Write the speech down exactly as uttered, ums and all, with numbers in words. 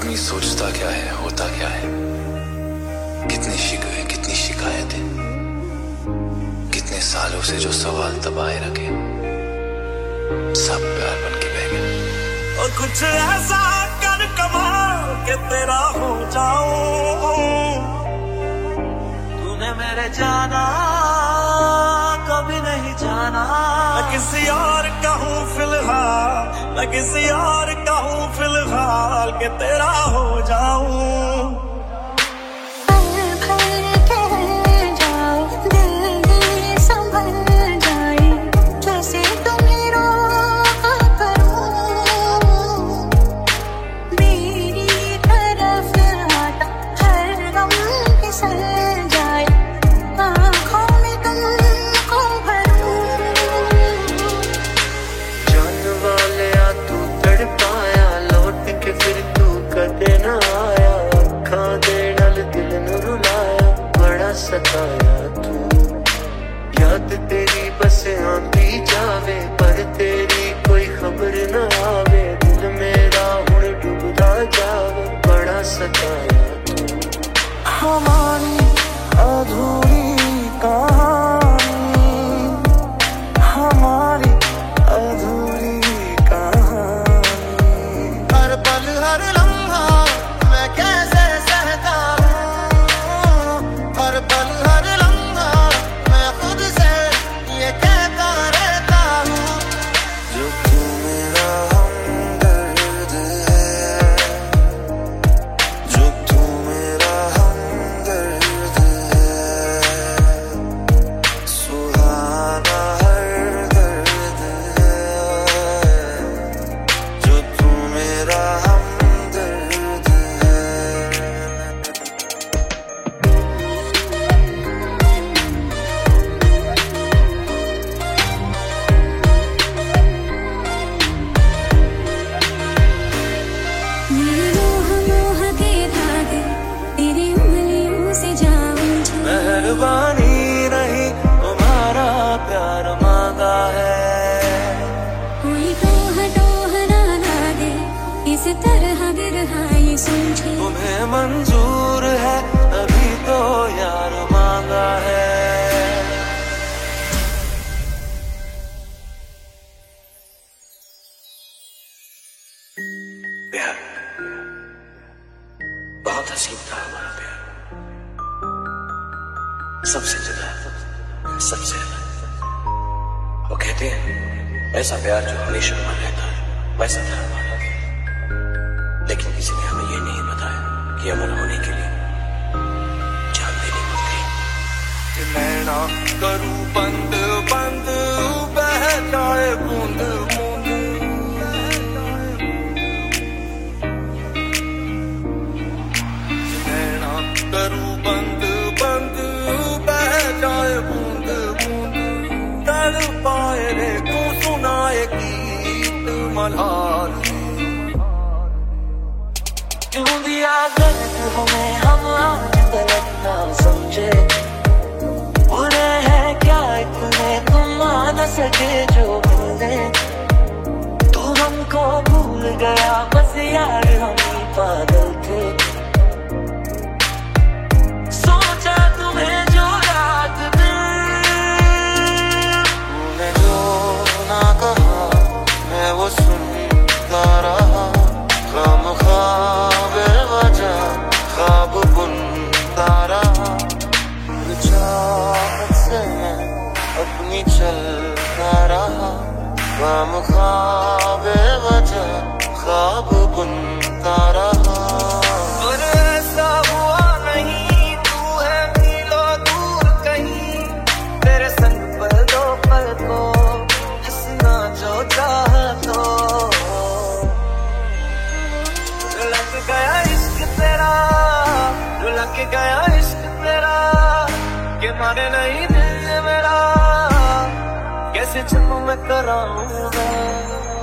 आदमी सोचता क्या है, होता क्या है, कितने शिकवे, कितनी शिकायतें, कितने सालों से जो सवाल दबाए रखे, सब प्यार बन के बह गए। और कुछ ऐसा कर कमाल के तेरा हो जाऊं, तूने मेरे जाना कभी नहीं जाना। मैं किसी और का हूँ फिलहाल, मैं किसी और का हूँ फिलहाल के तेरा हो जाऊं। सताया तू, याद तेरी बस आंधी जावे, पर तेरी कोई खबर न आवे। दिल मेरा हुण डूबदा जावे, बड़ा सताया तू। हमारी अधूरी कहानी, हमारी अधूरी कहानी। हर पल हर लम्हा मैं कैसे सहता हूँ, हर पल हर लम्हा मैं खुद से ये कहता रहता हूँ। जो तू मेरा हमदर्द है, जो तू मेरा हमदर्द है, सुहाना हर दर्द है, जो तू मेरा हमदर्द है। मेहरबानी नहीं तुम्हारा प्यार मांगा है, कोई टोह टोह ना लागे, इस तरह गिरहाई समझे। तुम्हें मंजूर है तभी तो यार मांगा है। प्यार बहुत हसीन था हमारा प्यार, सबसे जुदा, सबसे अलग। वो कहते हैं ऐसा प्यार जो हमेशा अमर रहता है, वैसा था हमारा। लेकिन किसी ने हमें ये नहीं बताया कि अमर होने के लिए जान देनी पड़ती। नैना करूं बंद बंद बह जाए बूंद बूंद, नैना करूं बंद बंद बह जाए बूंद बूंद। तड़ पाए रे तू सुनाए गीत मल्हार, क्यों दिया गलत हमें हम आज गलत ना समझे। बुरे हैं क्या इतने तुम आ न सके जो बंदे, तू हमको भूल गया बस यार हम ही पागल थे। सोचा तुम्हें जो रात दिन, तूने जो ना कहा मैं वो सुनता रहा। खामखा बेवजह ख्वाब बुनता रहा, चाहत से मैं अपनी चलता रहा। खामखा बेवजह ख्वाब बुनता रहा। और ऐसा हुआ नहीं तू है मीलों दूर कहीं, तेरे संग पर दो पल को जिसना जो चाहा तो। लग गया इश्क तेरा, लग गया इश्क तेरा, के माने नहीं दिल मेरा, कैसे चुप मैं कराऊंगा।